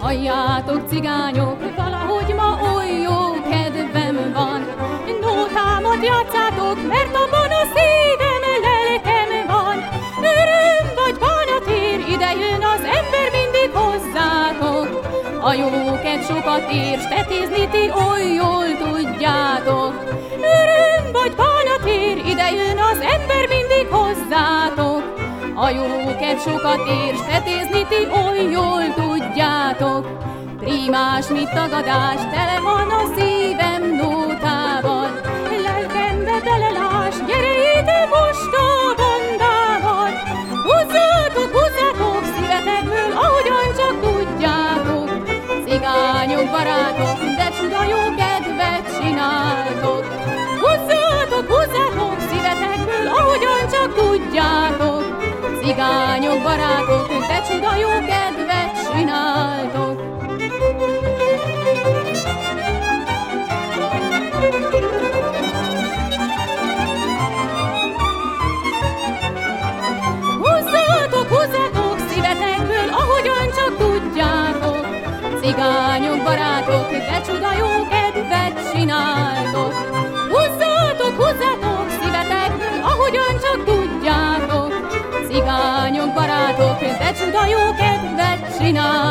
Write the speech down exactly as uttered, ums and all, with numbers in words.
Halljátok, cigányok, valahogy ma oly jó kedvem van. Nótámat játszátok, mert abban a szívem, lelkem van. Öröm vagy bánatér, ide jön az ember mindig hozzátok. A jóket sokat ér, s tetézni ti oly jól tudjátok. Öröm vagy bánatér, ide jön az ember mindig hozzátok. A jóket sokat ér, s tetézni ti oly jól tudjátok. Prímás, mit tagadás, tele van a szívem nótával. Lelkembe beleláss, gyere ide most a bandával. Húzzátok, húzzátok szívetekből, ahogyan csak tudjátok. Cigányok, barátok, de csuda jó kedvet csináltok. Húzzátok, húzzátok szívetekből, ahogyan csak tudjátok. Cigányok, barátok, de csuda jó kedvet csináltok. Húzzátok, húzzátok szívetekből, ahogyan csak tudjátok. Cigányok, barátok, de csuda jó kedvet csináltok. Húzzátok, húzzátok szívetekből, ahogyan csak tudjátok. Cigányok, barátok, de csuda jó kedvet csináltok.